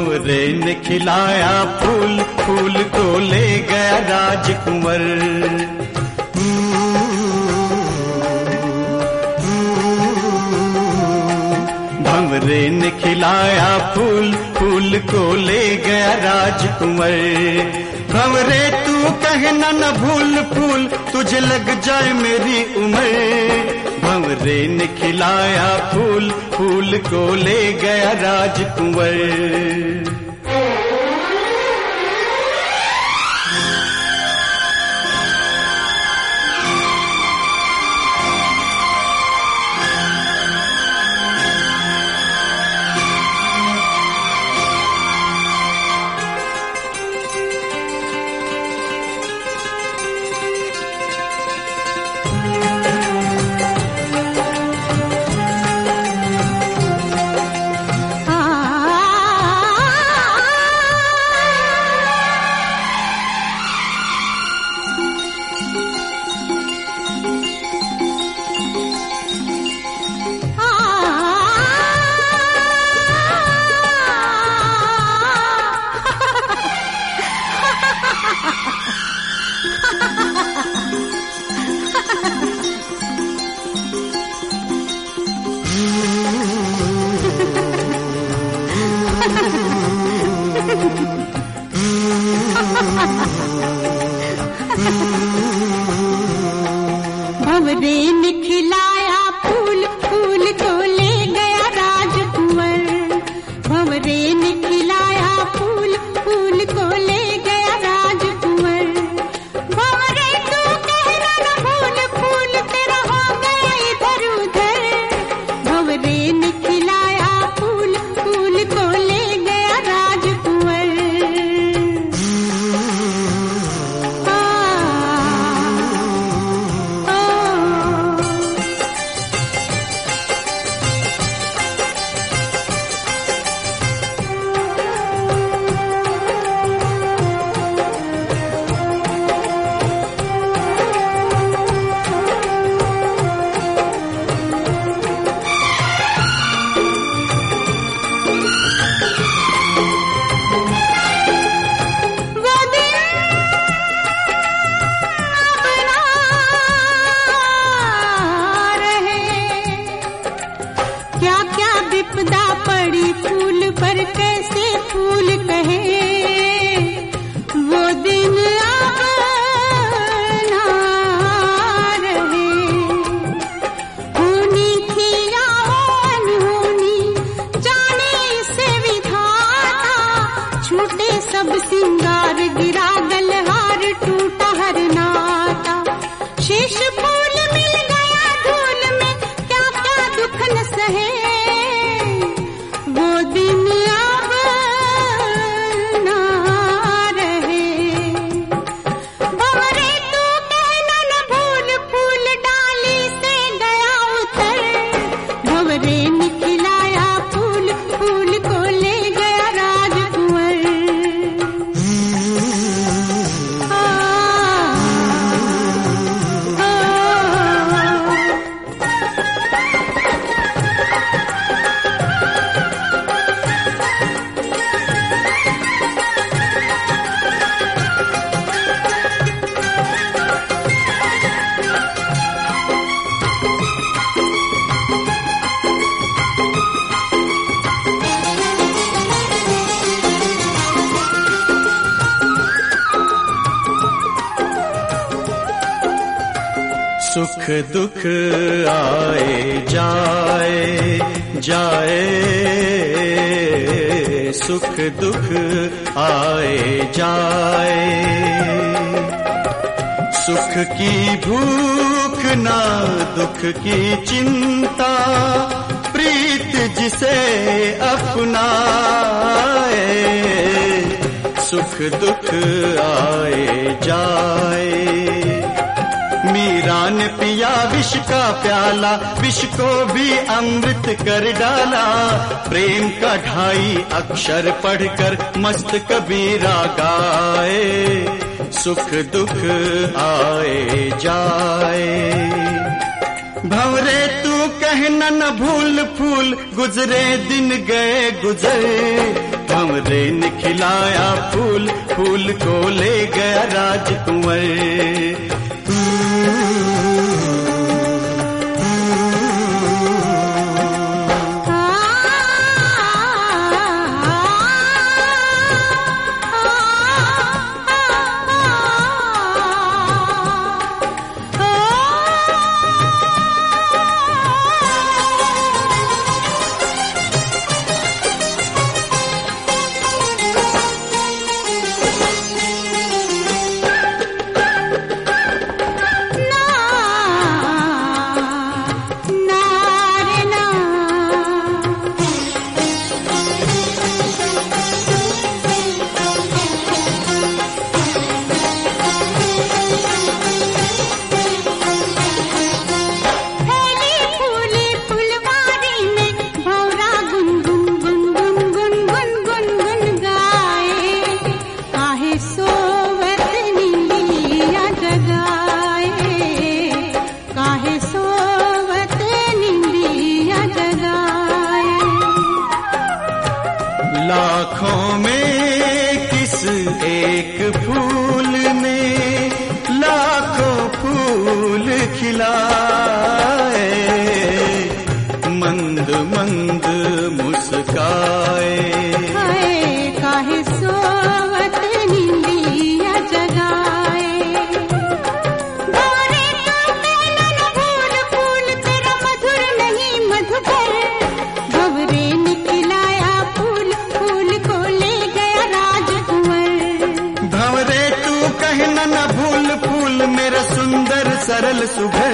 भंवरे ने खिलाया फूल, फूल को ले गया राजकुंवर। भंवरे ने खिलाया फूल, फूल को ले गया राजकुंवर। भंवरे तू कहना न भूल फूल, तुझे लग जाए मेरी उम्र। भंवरे ने खिलाया फूल, फूल को ले गया राजकुंवर। भंवरे ने खिलाया फूल, फूल को ले गया राजकुंवर। भंवरे ने खिलाया फूल, फूल को ले गया राजकुंवर। भंवरे तू कहना न भूल फूल, तेरा हो गया इधर उधर। भंवरे ने खिलाया फूल, फूल को ले गया राजकुंवर। विपदा पड़ी फूल पर कैसे फूल कहे, वो दिन अब ना रहे। होनी थी या अनहोनी, जाने से विधाता। छूटे सब सिंगार, गिरा गलहार, टूटा हर नाता। शेष फूल मिल गया धूल में, क्या क्या दुख न सहे। वो दिन अब ना रहे। भंवरे तू कहना न भूल फूल, डाली से गया उतर। भंवरे ने खिलाया फूल, फूल को ले गया राजकुंवर। सुख दुख आए जाए जाए, सुख दुख आए जाए। सुख की भूख ना दुख की चिंता, प्रीत जिसे अपनाए। सुख दुख आए जाए। मीरा ने पिया विष का प्याला, विष को भी अमृत कर डाला। प्रेम का 2.5 अक्षर पढ़कर मस्त कबीरा गाए। सुख दुख आए जाए। भंवरे तू कहना न भूल फूल गुजरे दिन गए गुजर। भंवरे ने खिलाया फूल फूल को ले गया राजकुंवर। लाखों में किस एक फूल ने लाखों फूल खिलाए। मंद मंद मुस्काए काहे सोवत नींदिया जगाए। भंवरे तू कहना न भूल फूल तेरा मधुर नहीं मधुकर। भंवरे ने खिलाया फूल फूल को ले गया राजकुंवर। भंवरे तू कहना न भूल फूल मेरा सुंदर सरल सुघर।